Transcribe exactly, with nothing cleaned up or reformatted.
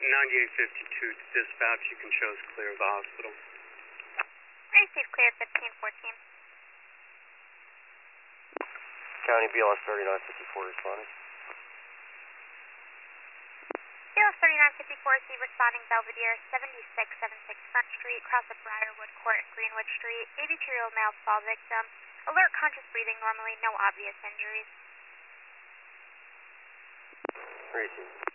ninety-eight fifty-two to dispatch. You can show us clear of the hospital. Receive clear fifteen fourteen. County B L S thirty-nine fifty-four responding. B L S thirty-nine fifty-four C responding Belvedere, seventy-six seventy-six Front Street, cross of Briarwood Court, Greenwood Street. eighty-two-year-old male fall victim. Alert, conscious breathing normally, no obvious injuries. Receive.